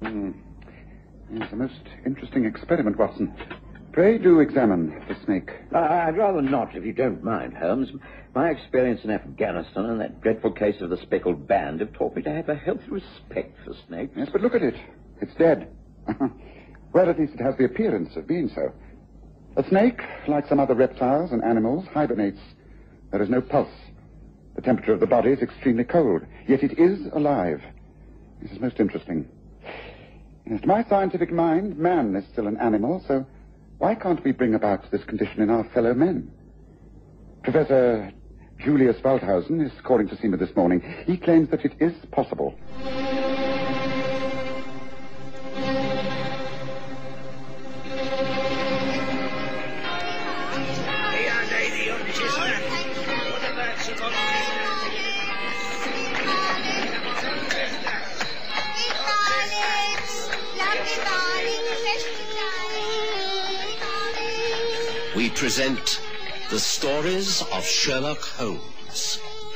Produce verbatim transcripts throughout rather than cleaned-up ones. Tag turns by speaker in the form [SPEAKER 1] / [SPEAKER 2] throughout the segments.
[SPEAKER 1] Hmm. It's a most interesting experiment, Watson. Pray do examine the snake.
[SPEAKER 2] Uh, I'd rather not, if you don't mind, Holmes. My experience in Afghanistan and that dreadful case of the speckled band have taught me to have a healthy respect for snakes.
[SPEAKER 1] Yes, but look at it. It's dead. Well, at least it has the appearance of being so. A snake, like some other reptiles and animals, hibernates. There is no pulse. The temperature of the body is extremely cold, yet it is alive. This is most interesting. Yes, to my scientific mind, man is still an animal, so why can't we bring about this condition in our fellow men? Professor Julius Waldhausen is calling to see me this morning. He claims that it is possible.
[SPEAKER 3] We present the stories of Sherlock Holmes.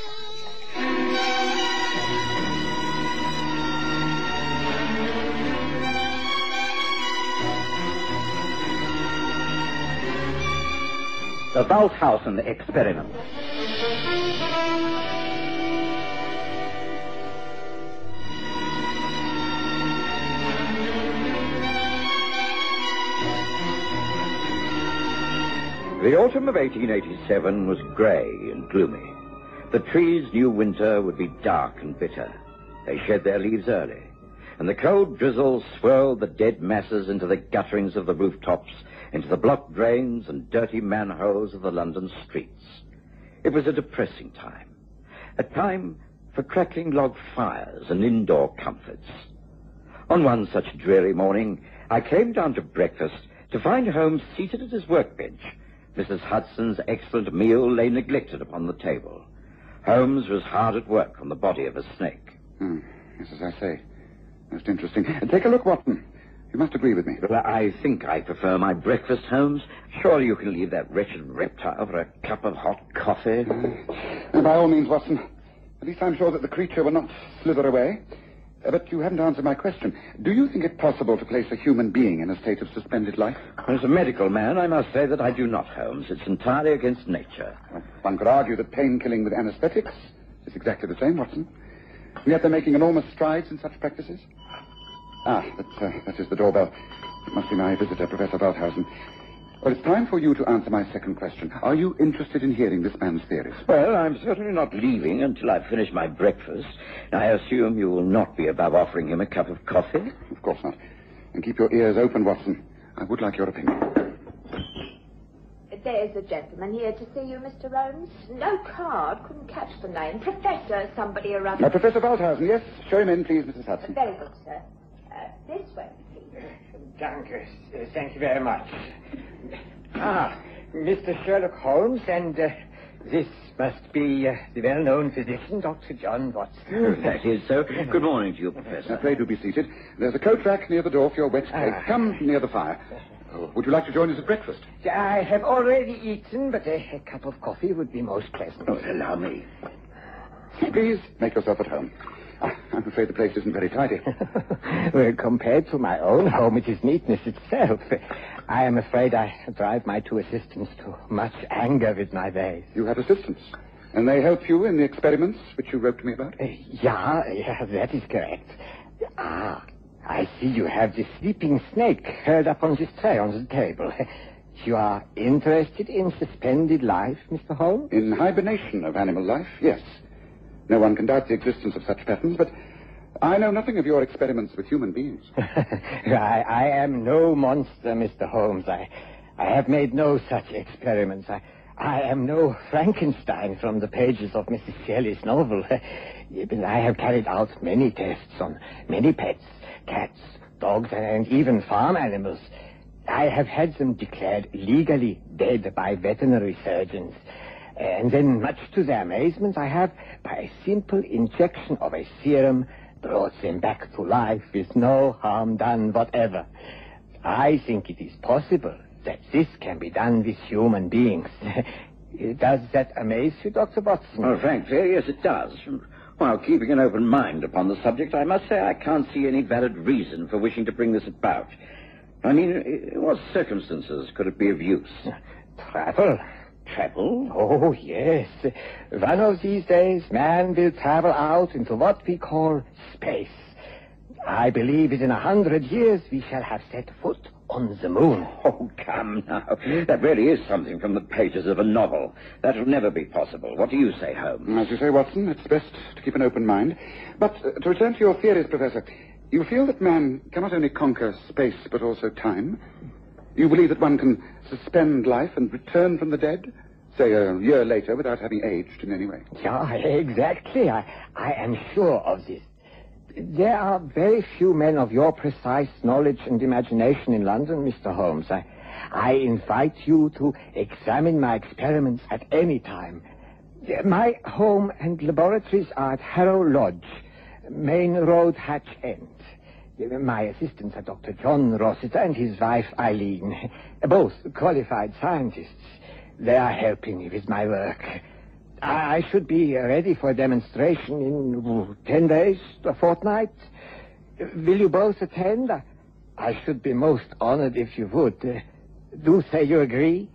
[SPEAKER 2] The Waldhausen experiment. The autumn of eighteen eighty-seven was grey and gloomy. The trees knew winter would be dark and bitter. They shed their leaves early, and the cold drizzle swirled the dead masses into the gutterings of the rooftops, into the blocked drains and dirty manholes of the London streets. It was a depressing time, a time for crackling log fires and indoor comforts. On one such dreary morning, I came down to breakfast to find Holmes seated at his workbench. Missus Hudson's excellent meal lay neglected upon the table. Holmes was hard at work on the body of a snake.
[SPEAKER 1] Hmm. Yes, as I say, most interesting. And take a look, Watson. You must agree with me.
[SPEAKER 2] Well, I think I prefer my breakfast, Holmes. Surely you can leave that wretched reptile for a cup of hot coffee.
[SPEAKER 1] Uh, by all means, Watson. At least I'm sure that the creature will not slither away. Uh, but you haven't answered my question. Do you think it possible to place a human being in a state of suspended life?
[SPEAKER 2] As a medical man, I must say that I do not, Holmes. It's entirely against nature.
[SPEAKER 1] Well, one could argue that pain-killing with anesthetics is exactly the same, Watson. And yet they're making enormous strides in such practices. Ah, that, uh, that is the doorbell. It must be my visitor, Professor Waldhausen. Well, it's time for you to answer my second question. Are you interested in hearing this man's theories?
[SPEAKER 2] Well, I'm certainly not leaving until I've finished my breakfast. I assume you will not be above offering him a cup of coffee?
[SPEAKER 1] Of course not. And keep your ears open, Watson. I would like your opinion.
[SPEAKER 4] There's a gentleman here to see you, Mister Holmes. No card. Couldn't catch the name. Professor somebody or other.
[SPEAKER 1] Uh, Professor Waldhausen, yes. Show him in, please, Missus Hudson.
[SPEAKER 4] Very good, sir. Uh, this way, please.
[SPEAKER 5] Danke. Uh, thank you very much. Ah, Mister Sherlock Holmes, and uh, this must be uh, the well-known physician, Doctor John Watson.
[SPEAKER 2] That is so. Good morning to you, Professor.
[SPEAKER 1] Now, pray do be seated. There's a coat rack near the door for your wet coat.
[SPEAKER 5] Ah.
[SPEAKER 1] Come near the fire. Oh, would you like to join us at breakfast?
[SPEAKER 5] I have already eaten, but a, a cup of coffee would be most pleasant.
[SPEAKER 2] Oh, allow me.
[SPEAKER 1] Please make yourself at home. Ah, I'm afraid the place isn't very tidy.
[SPEAKER 5] Well, compared to my own home, it is neatness itself. I am afraid I drive my two assistants to much anger with my ways.
[SPEAKER 1] You have assistants, and they help you in the experiments which you wrote to me about?
[SPEAKER 5] Uh, yeah, yeah, that is correct. Ah, I see you have this sleeping snake curled up on this tray on the table. You are interested in suspended life, Mister Holmes?
[SPEAKER 1] In hibernation of animal life, yes. No one can doubt the existence of such patterns, but I know nothing of your experiments with human beings.
[SPEAKER 5] I, I am no monster, Mister Holmes. I, I have made no such experiments. I, I am no Frankenstein from the pages of Missus Shelley's novel. I have carried out many tests on many pets, cats, dogs, and even farm animals. I have had them declared legally dead by veterinary surgeons. And then, much to their amazement, I have, by a simple injection of a serum, brought them back to life with no harm done whatever. I think it is possible that this can be done with human beings. Does that amaze you, Doctor Watson?
[SPEAKER 2] Well, frankly, yes, it does. While keeping an open mind upon the subject, I must say I can't see any valid reason for wishing to bring this about. I mean, in what circumstances could it be of use?
[SPEAKER 5] Travel?
[SPEAKER 2] Travel?
[SPEAKER 5] Oh, yes. One of these days, man will travel out into what we call space. I believe that in a hundred years we shall have set foot on the moon.
[SPEAKER 2] Oh, come now. That really is something from the pages of a novel. That will never be possible. What do you say, Holmes?
[SPEAKER 1] As you say, Watson, it's best to keep an open mind. But uh, to return to your theories, Professor, you feel that man cannot only conquer space but also time? You believe that one can suspend life and return from the dead, say a year later, without having aged in any way?
[SPEAKER 5] Yeah, exactly. I, I am sure of this. There are very few men of your precise knowledge and imagination in London, Mister Holmes. I, I invite you to examine my experiments at any time. My home and laboratories are at Harrow Lodge, Main Road, Hatch End. My assistants are Doctor John Rossiter and his wife Eileen, both qualified scientists. They are helping me with my work. I should be ready for a demonstration in oh, ten days, a fortnight. Will you both attend? I should be most honored if you would. Uh, do say you agree?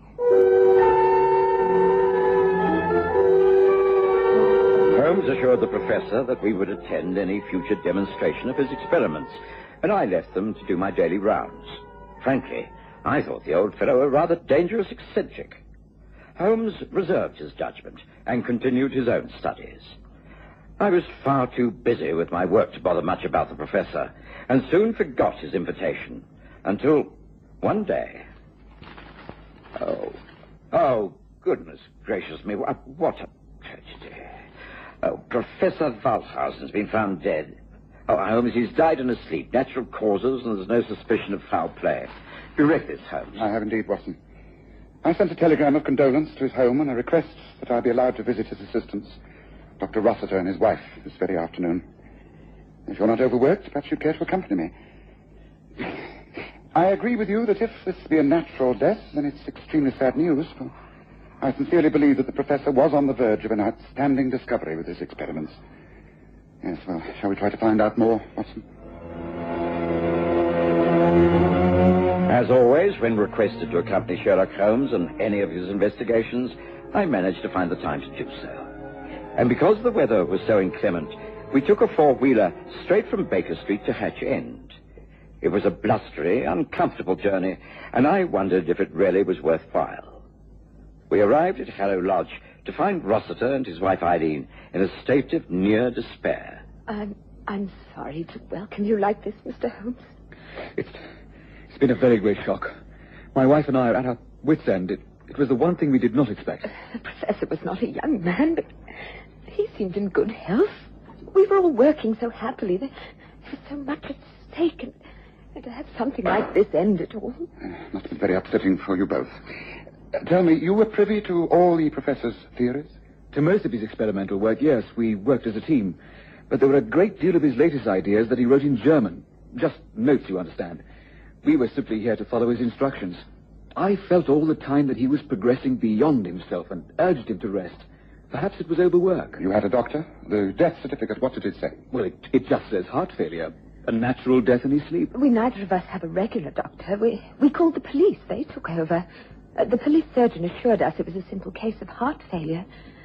[SPEAKER 2] Holmes assured the professor that we would attend any future demonstration of his experiments, and I left them to do my daily rounds. Frankly, I thought the old fellow a rather dangerous eccentric. Holmes reserved his judgment and continued his own studies. I was far too busy with my work to bother much about the professor, and soon forgot his invitation, until one day... Oh, oh, goodness gracious me, what, what a tragedy. Oh, Professor Waldhausen's been found dead. Oh, Holmes, he's died in his sleep, natural causes, and there's no suspicion of foul play. You read this, Holmes?
[SPEAKER 1] I have indeed, Watson. I sent a telegram of condolence to his home and a request that I be allowed to visit his assistants, Doctor Rossiter and his wife, this very afternoon. If you're not overworked, perhaps you'd care to accompany me. I agree with you that if this be a natural death, then it's extremely sad news, for I sincerely believe that the professor was on the verge of an outstanding discovery with his experiments. Yes, well, shall we try to find out more, Watson?
[SPEAKER 2] As always, when requested to accompany Sherlock Holmes on any of his investigations, I managed to find the time to do so. And because the weather was so inclement, we took a four-wheeler straight from Baker Street to Hatch End. It was a blustery, uncomfortable journey, and I wondered if it really was worthwhile. We arrived at Harrow Lodge to find Rossiter and his wife Eileen in a state of near despair.
[SPEAKER 4] I'm, I'm sorry to welcome you like this, Mister Holmes.
[SPEAKER 6] It's, it's been a very great shock. My wife and I are at our wits' end. It, it was the one thing we did not expect.
[SPEAKER 4] The professor was not a young man, but he seemed in good health. We were all working so happily. There, there was so much at stake, and, and to have something like this end it all.
[SPEAKER 1] Uh, must have been very upsetting for you both. Uh, tell me, you were privy to all the professor's theories?
[SPEAKER 6] To most of his experimental work, yes, we worked as a team. But there were a great deal of his latest ideas that he wrote in German. Just notes, you understand. We were simply here to follow his instructions. I felt all the time that he was progressing beyond himself and urged him to rest. Perhaps it was overwork.
[SPEAKER 1] You had a doctor? The death certificate, what did it say?
[SPEAKER 6] Well, it, it just says heart failure. A natural death in his sleep.
[SPEAKER 4] We neither of us have a regular doctor. We, we called the police. They took over. Uh, the police surgeon assured us it was a simple case of heart failure.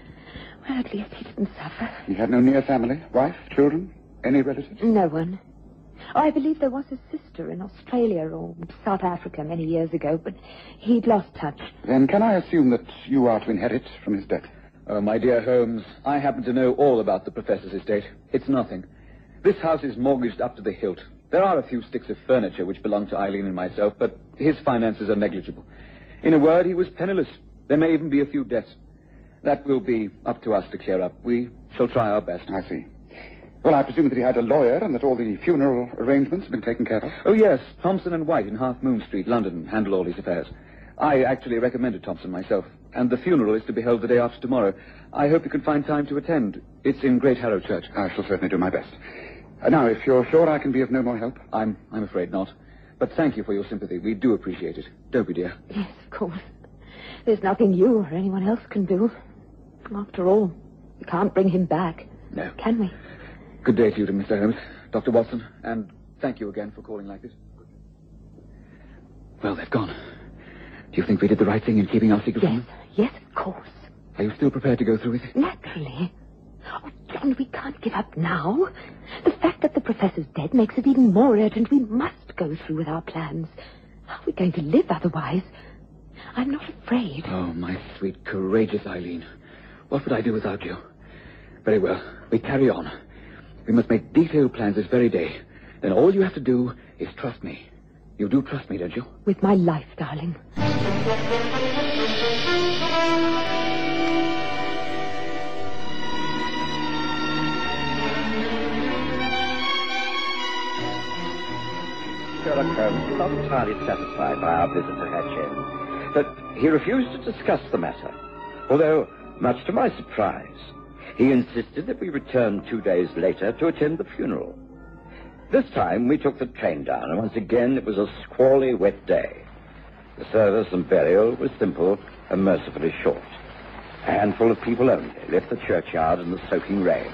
[SPEAKER 4] Well, at least he didn't suffer.
[SPEAKER 1] He had no near family? Wife? Children? Any relatives?
[SPEAKER 4] No one. Oh, I believe there was a sister in Australia or South Africa many years ago, but he'd lost touch.
[SPEAKER 1] Then can I assume that you are to inherit from his death?
[SPEAKER 6] Oh, my dear Holmes, I happen to know all about the professor's estate. It's nothing. This house is mortgaged up to the hilt. There are a few sticks of furniture which belong to Eileen and myself, but his finances are negligible. In a word, he was penniless. There may even be a few debts. That will be up to us to clear up. We shall try our best.
[SPEAKER 1] I see. Well, I presume that he had a lawyer and that all the funeral arrangements have been taken care of?
[SPEAKER 6] Oh, yes. Thompson and White in Half Moon Street, London, handle all these affairs. I actually recommended Thompson myself, and the funeral is to be held the day after tomorrow. I hope you can find time to attend. It's in Great Harrow Church.
[SPEAKER 1] I shall certainly do my best. Uh, now, if you're sure I can be of no more help.
[SPEAKER 6] I'm, I'm afraid not. But thank you for your sympathy. We do appreciate it. Don't we, dear?
[SPEAKER 4] Yes, of course. There's nothing you or anyone else can do. After all, we can't bring him back.
[SPEAKER 6] No.
[SPEAKER 4] Can we?
[SPEAKER 6] Good day to you, to Mister Holmes, Doctor Watson, and thank you again for calling like this. Well, they've gone. Do you think we did the right thing in keeping our secret from
[SPEAKER 4] Yes,
[SPEAKER 6] them?
[SPEAKER 4] yes, of course.
[SPEAKER 6] Are you still prepared to go through with it?
[SPEAKER 4] Naturally. Oh, John, we can't give up now. The fact that the professor's dead makes it even more urgent. We must go through with our plans. How are we going to live otherwise? I'm not afraid.
[SPEAKER 6] Oh, my sweet, courageous Eileen. What would I do without you? Very well. We carry on. We must make detailed plans this very day. Then all you have to do is trust me. You do trust me, don't you?
[SPEAKER 4] With my life, darling.
[SPEAKER 2] Sherlock Holmes was not entirely satisfied by our visit to Hatch End, but he refused to discuss the matter, although, much to my surprise, he insisted that we return two days later to attend the funeral. This time we took the train down, and once again it was a squally wet day. The service and burial was simple and mercifully short. A handful of people only left the churchyard in the soaking rain.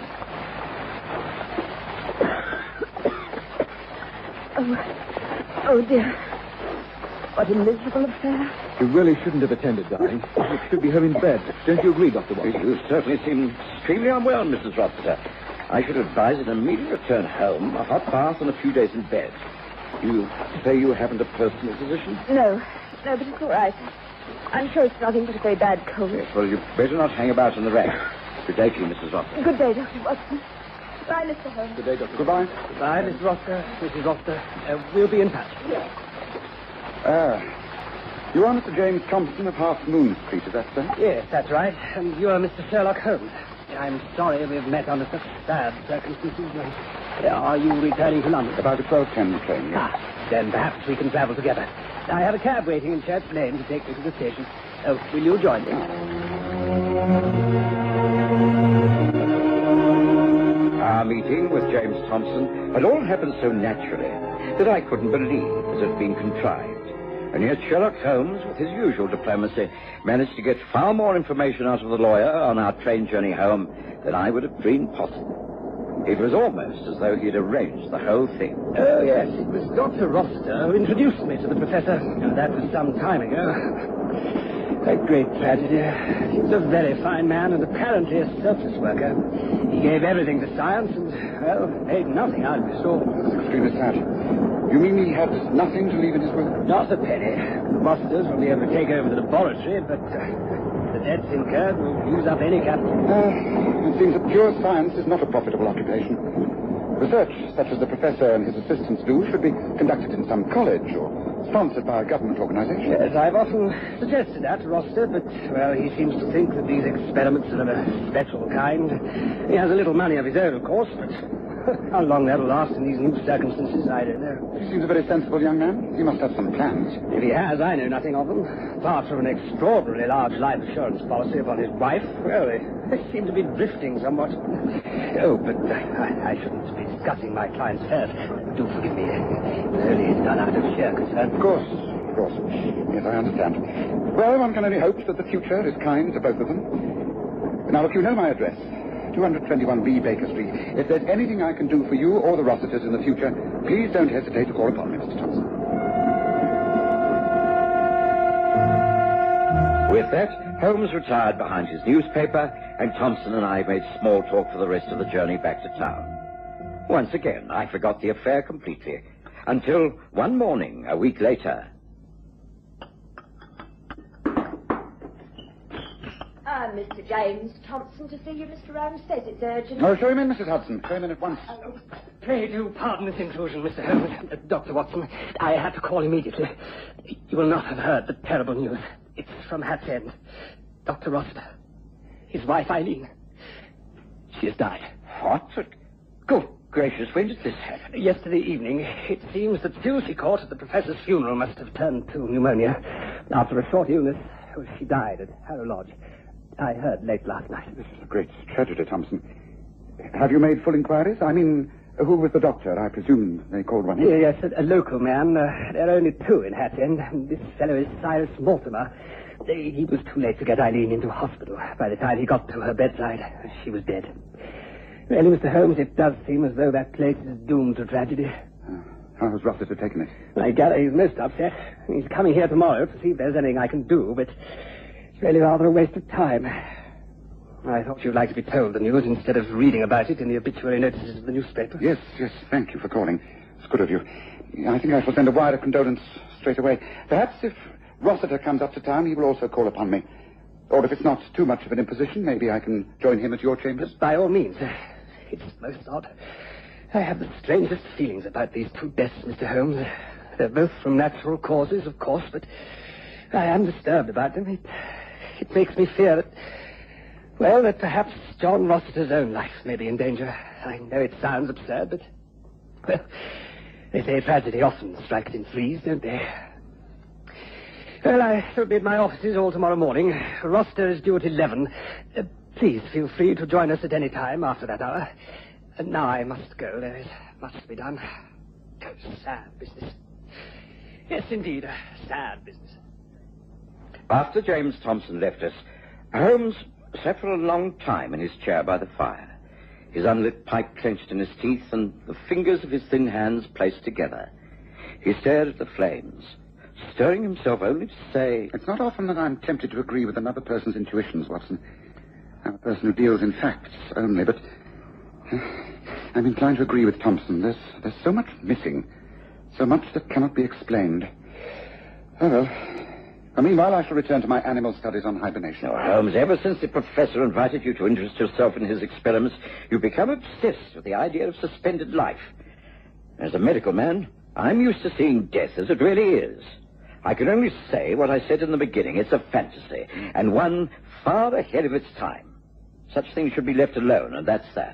[SPEAKER 4] Oh, oh dear. What a miserable affair.
[SPEAKER 6] You really shouldn't have attended, darling. You should be home in bed. Don't you agree, Doctor Watson?
[SPEAKER 2] You certainly seem extremely unwell, Missus Rossiter. I should advise an immediate return home, a hot bath, and a few days in bed. You say you haven't a personal physician?
[SPEAKER 4] No, no, but it's all right. I'm sure it's nothing but a very bad cold.
[SPEAKER 2] Yes, well, you'd better not hang about in the rain. Good day to you, Missus Rossiter.
[SPEAKER 4] Good day, Doctor Watson. Goodbye, Mister Holmes.
[SPEAKER 6] Good day, Doctor.
[SPEAKER 1] Goodbye.
[SPEAKER 5] Goodbye, Miss Roster, Missus Roster. Uh, we'll be in touch.
[SPEAKER 4] Yes.
[SPEAKER 1] Ah. You are Mister James Thompson of Half Moon Street, is that so?
[SPEAKER 5] Yes, that's right. And you are Mister Sherlock Holmes. I'm sorry we've met under such sad circumstances. Uh, are you returning to London?
[SPEAKER 1] About a twelve ten train, yes.
[SPEAKER 5] Ah, then perhaps we can travel together. I have a cab waiting in Church Lane to take me to the station. Oh, will you join me?
[SPEAKER 2] Our meeting with James Thompson had all happened so naturally that I couldn't believe it had been contrived. And yet Sherlock Holmes, with his usual diplomacy, managed to get far more information out of the lawyer on our train journey home than I would have dreamed possible. It was almost as though he had arranged the whole thing.
[SPEAKER 5] Oh, yes, it was Doctor Rossiter who introduced me to the professor. And that was some time ago. A great tragedy. He was a very fine man and apparently a surface worker. He gave everything to science and, well, made nothing out of his soul.
[SPEAKER 1] That's extremely sad. You mean he had nothing to leave in his will?
[SPEAKER 5] Not a penny. The Rosters will be able to take over the laboratory, but uh, the debts incurred will use up any capital.
[SPEAKER 1] Uh, it seems that pure science is not a profitable occupation. Research, such as the professor and his assistants do, should be conducted in some college or sponsored by a government organization.
[SPEAKER 5] Yes, I've often suggested that to Rossiter, but, well, he seems to think that these experiments are of a special kind. He has a little money of his own, of course, but how long that'll last in these new circumstances, I don't know.
[SPEAKER 1] He seems a very sensible young man. He must have some plans.
[SPEAKER 5] If he has, I know nothing of them. Apart from an extraordinarily large life assurance policy upon his wife, well, they, they seem to be drifting somewhat. Oh, but I, I shouldn't be discussing my client's affairs. Do forgive me. It was only done out of sheer concern.
[SPEAKER 1] Of course, of course. Yes, I understand. Well, one can only hope that the future is kind to both of them. Now, if you know my address, two twenty-one B Baker Street, if there's anything I can do for you or the Rossiters in the future, please don't hesitate to call upon me, Mister Thompson.
[SPEAKER 2] With that, Holmes retired behind his newspaper, and Thompson and I made small talk for the rest of the journey back to town. Once again, I forgot the affair completely, until one morning, a week later.
[SPEAKER 4] Ah, Mister James Thompson to see you. Mister Holmes says it's urgent.
[SPEAKER 1] Oh, show him in, Missus Hudson. Show him in at once.
[SPEAKER 5] Pray do pardon this intrusion, Mister Holmes. Uh, Doctor Watson, I had to call immediately. You will not have heard the terrible news. It's from Hat's End. Doctor Rossiter. His wife, Eileen. She has died.
[SPEAKER 2] What? Good gracious, when did this happen?
[SPEAKER 5] Yesterday evening. It seems that still she caught at the professor's funeral must have turned to pneumonia. After a short illness, she died at Harrow Lodge. I heard late last night.
[SPEAKER 1] This is a great tragedy, Thompson. Have you made full inquiries? I mean, who was the doctor? I presume they called one in.
[SPEAKER 5] Yes, a, a local man. Uh, there are only two in Hat's End. This fellow is Cyrus Mortimer. They, he was too late to get Eileen into hospital. By the time he got to her bedside, she was dead.
[SPEAKER 7] Really, Mister Holmes, it does seem as though that place is doomed to tragedy.
[SPEAKER 1] Uh, how has Rossiter taken it?
[SPEAKER 7] I gather he's most upset. He's coming here tomorrow to see if there's anything I can do, but it's really rather a waste of time. I thought you'd like to be told the news instead of reading about it in the obituary notices of the newspaper.
[SPEAKER 1] Yes, yes, thank you for calling. It's good of you. I think I shall send a wire of condolence straight away. Perhaps if Rossiter comes up to town, he will also call upon me. Or if it's not too much of an imposition, maybe I can join him at your chambers.
[SPEAKER 7] By all means. It's most odd. I have the strangest feelings about these two deaths, Mister Holmes. They're both from natural causes, of course, but I am disturbed about them. It, it makes me fear that, well, that perhaps John Rossiter's own life may be in danger. I know it sounds absurd, but, well, they say tragedy often strikes in threes, don't they? Well, I shall be at my offices all tomorrow morning. Rossiter is due at eleven. Uh, please feel free to join us at any time after that hour. And now I must go. There is much to be done. Sad business. Yes, indeed, a sad business.
[SPEAKER 2] After James Thompson left us, Holmes sat for a long time in his chair by the fire, his unlit pipe clenched in his teeth and the fingers of his thin hands placed together. He stared at the flames, stirring himself only to say...
[SPEAKER 1] It's not often that I'm tempted to agree with another person's intuitions, Watson. I'm a person who deals in facts only, but uh, I'm inclined to agree with Thompson. There's, there's so much missing, so much that cannot be explained. Oh, well. Well, meanwhile, I shall return to my animal studies on hibernation.
[SPEAKER 2] Oh, Holmes, ever since the professor invited you to interest yourself in his experiments, you've become obsessed with the idea of suspended life. As a medical man, I'm used to seeing death as it really is. I can only say what I said in the beginning. It's a fantasy, and one far ahead of its time. Such things should be left alone, and that's that.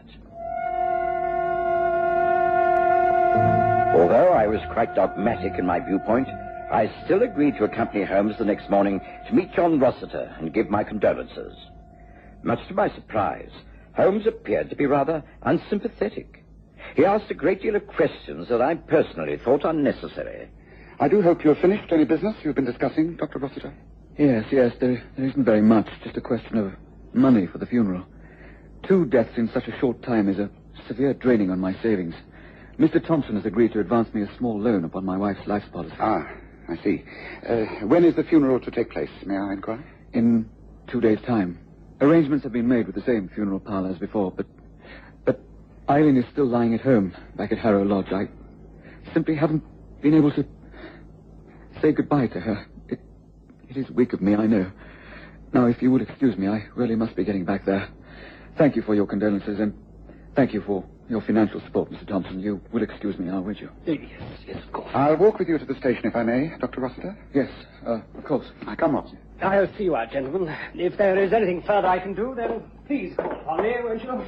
[SPEAKER 2] Although I was quite dogmatic in my viewpoint, I still agreed to accompany Holmes the next morning to meet John Rossiter and give my condolences. Much to my surprise, Holmes appeared to be rather unsympathetic. He asked a great deal of questions that I personally thought unnecessary.
[SPEAKER 1] I do hope you've finished any business you've been discussing, Doctor Rossiter.
[SPEAKER 6] Yes, yes, there, there isn't very much. Just a question of money for the funeral. Two deaths in such a short time is a severe draining on my savings. Mister Thompson has agreed to advance me a small loan upon my wife's life policy.
[SPEAKER 1] Ah, I see. Uh, when is the funeral to take place, may I inquire?
[SPEAKER 6] In two days' time. Arrangements have been made with the same funeral parlor as before, but... But Eileen is still lying at home, back at Harrow Lodge. I simply haven't been able to say goodbye to her. It, it is weak of me, I know. Now, if you would excuse me, I really must be getting back there. Thank you for your condolences, and thank you for your financial support, Mister Thompson. You will excuse me now, won't you?
[SPEAKER 7] Yes, yes, of course.
[SPEAKER 1] I'll walk with you to the station, if I may, Doctor Rossiter.
[SPEAKER 6] Yes, uh, of course.
[SPEAKER 1] I come, Watson.
[SPEAKER 7] I'll see you out, gentlemen. If there is anything further I can do, then please call upon me, won't you?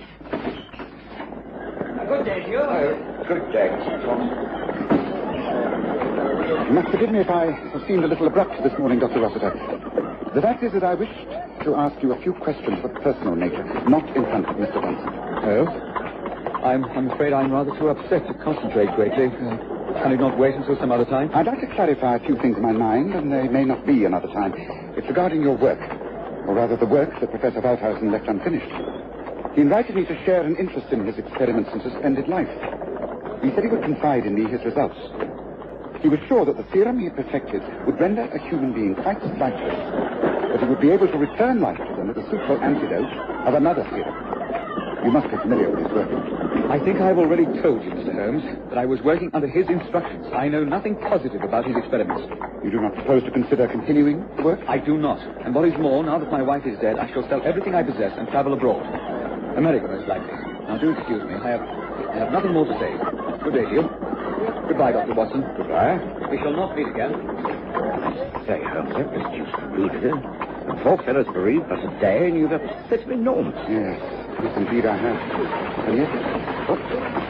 [SPEAKER 7] A good day to you.
[SPEAKER 2] Oh, good day, Mister Thompson.
[SPEAKER 1] You must forgive me if I have seemed a little abrupt this morning, Doctor Rossiter. The fact is that I wished to ask you a few questions of a personal nature, not in front of Mister Thompson.
[SPEAKER 6] Oh? I'm, I'm afraid I'm rather too upset to concentrate greatly. Uh, can it not wait until some other time?
[SPEAKER 1] I'd like to clarify a few things in my mind, and there may not be another time. It's regarding your work, or rather the work that Professor Waldhausen left unfinished. He invited me to share an interest in his experiments in suspended life. He said he would confide in me his results. He was sure that the theorem he had perfected would render a human being quite lifeless, but he would be able to return life to them with a suitable antidote of another theorem. You must be familiar with his work.
[SPEAKER 6] I think I've already told you, Mister Holmes, that I was working under his instructions. I know nothing positive about his experiments.
[SPEAKER 1] You do not propose to consider continuing the work?
[SPEAKER 6] I do not. And what is more, now that my wife is dead, I shall sell everything I possess and travel abroad. America, most likely. Now, do excuse me. I have, I have nothing more to say. Good day to you. Goodbye, Doctor Watson.
[SPEAKER 2] Goodbye.
[SPEAKER 6] We shall not meet again.
[SPEAKER 2] Say, Holmes, that was deuced rude of you. The poor fellow's bereaved but a day, and you've upset him enormous.
[SPEAKER 1] Yes, yes, indeed I have. And yet... What?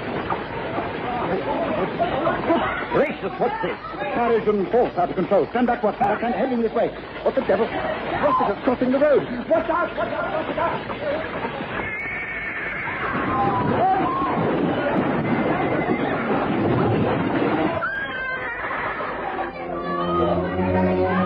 [SPEAKER 2] Gracious, what's this?
[SPEAKER 1] Carriage and horse out of control. Stand back, Watson. I can't head in this way. What the devil? Rossiter's crossing the road. Watch out! Watch out! Watch out!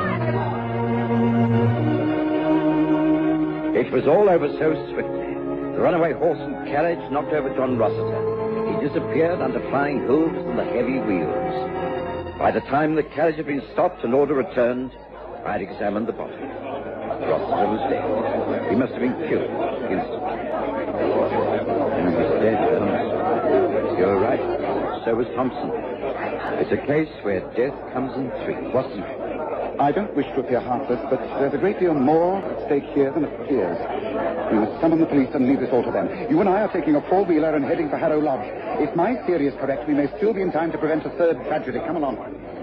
[SPEAKER 2] It was all over so swiftly. The runaway horse and carriage knocked over John Rossiter. He disappeared under flying hooves and the heavy wheels. By the time the carriage had been stopped and order returned, I had examined the body. Rossiter was dead. He must have been killed instantly. And he was dead, Holmes. You're right. So was Thompson. It's a case where death comes in threes.
[SPEAKER 1] Watson, I don't wish to appear heartless, but there's a great deal more at stake here than appears. We must summon the police and leave this all to them. You and I are taking a four-wheeler and heading for Harrow Lodge. If my theory is correct, we may still be in time to prevent a third tragedy. Come along.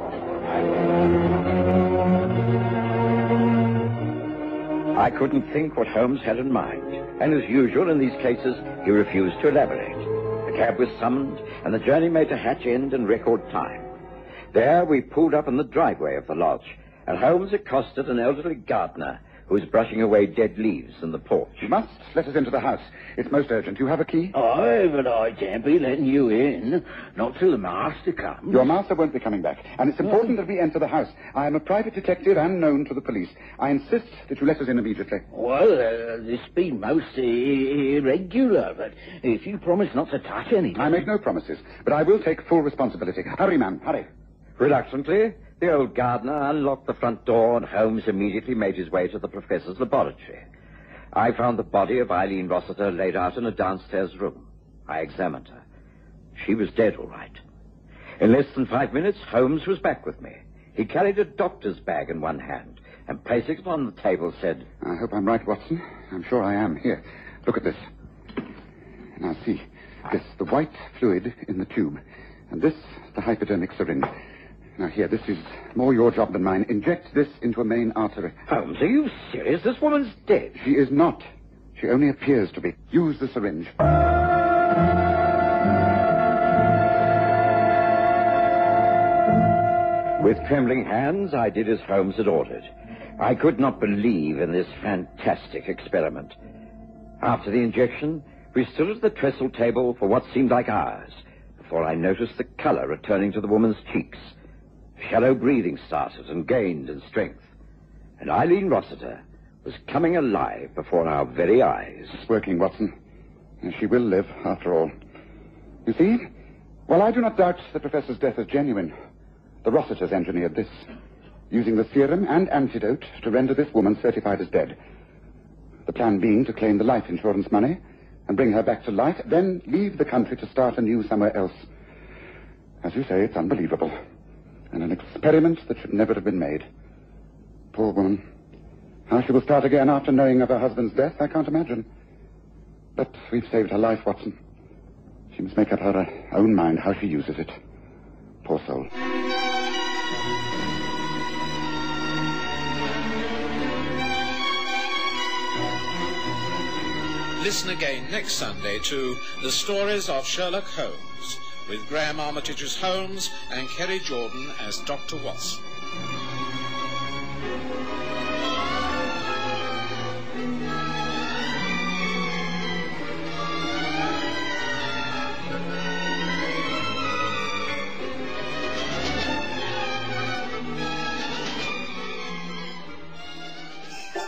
[SPEAKER 2] I couldn't think what Holmes had in mind, and as usual in these cases, he refused to elaborate. The cab was summoned, and the journey made to Hatch End in record time. There we pulled up in the driveway of the lodge, and Holmes accosted an elderly gardener who was brushing away dead leaves in the porch.
[SPEAKER 1] You must let us into the house. It's most urgent. You have a key?
[SPEAKER 8] Aye, but I can't be letting you in. Not till the master comes.
[SPEAKER 1] Your master won't be coming back, and it's important that we enter the house. I am a private detective and known to the police. I insist that you let us in immediately.
[SPEAKER 8] Well, uh, this been most uh, irregular, but if you promise not to touch anything...
[SPEAKER 1] I make no promises, but I will take full responsibility. Hurry, man, hurry.
[SPEAKER 2] Reluctantly, the old gardener unlocked the front door, and Holmes immediately made his way to the professor's laboratory. I found the body of Eileen Rossiter laid out in a downstairs room. I examined her. She was dead, all right. In less than five minutes, Holmes was back with me. He carried a doctor's bag in one hand, and placing it on the table, said...
[SPEAKER 1] I hope I'm right, Watson. I'm sure I am. Here, look at this. Now, see. This, the white fluid in the tube. And this, the hypodermic syringe. Now, here, this is more your job than mine. Inject this into a main artery.
[SPEAKER 2] Holmes, are you serious? This woman's dead.
[SPEAKER 1] She is not. She only appears to be. Use the syringe.
[SPEAKER 2] With trembling hands, I did as Holmes had ordered. I could not believe in this fantastic experiment. After the injection, we stood at the trestle table for what seemed like hours before I noticed the color returning to the woman's cheeks. Shallow breathing started and gained in strength. And Eileen Rossiter was coming alive before our very eyes.
[SPEAKER 1] It's working, Watson. And she will live, after all. You see, while I do not doubt the professor's death is genuine, the Rossiters engineered this, using the serum and antidote to render this woman certified as dead. The plan being to claim the life insurance money and bring her back to life, then leave the country to start anew somewhere else. As you say, it's unbelievable. And an experiment that should never have been made. Poor woman. How she will start again after knowing of her husband's death, I can't imagine. But we've saved her life, Watson. She must make up her uh, own mind how she uses it. Poor soul.
[SPEAKER 3] Listen again next Sunday to The Stories of Sherlock Holmes, with Graham Armitage as Holmes and Kerry Jordan as Doctor Watson.